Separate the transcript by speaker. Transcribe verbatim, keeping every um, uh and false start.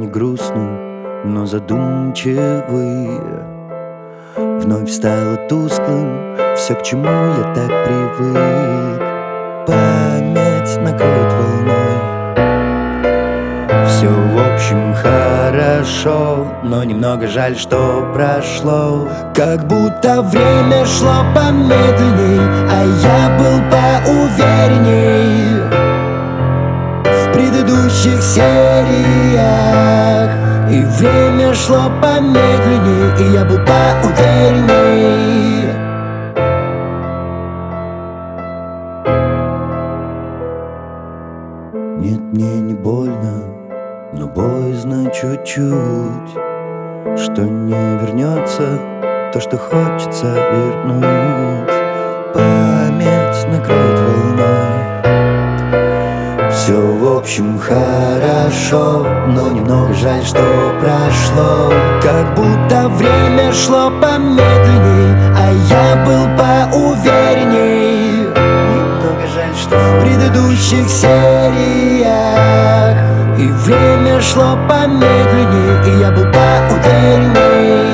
Speaker 1: грустный, но задумчивый. Вновь стало тусклым все, к чему я так привык. Память накроет волной. Все в общем хорошо, но немного жаль, что прошло. Как будто время шло помедленней, а я был поуверенней в предыдущих сериях. И время шло помедленней, и я был поуверенней. Нет, мне не больно, но боязно чуть-чуть, что не вернется то, что хочется вернуть. Память накроет волной. Все в общем хорошо, но немного жаль, что прошло. Как будто время шло помедленней, а я был поуверенней. Немного жаль, что в предыдущих сериях. И время шло помедленней, и я был поуверенней.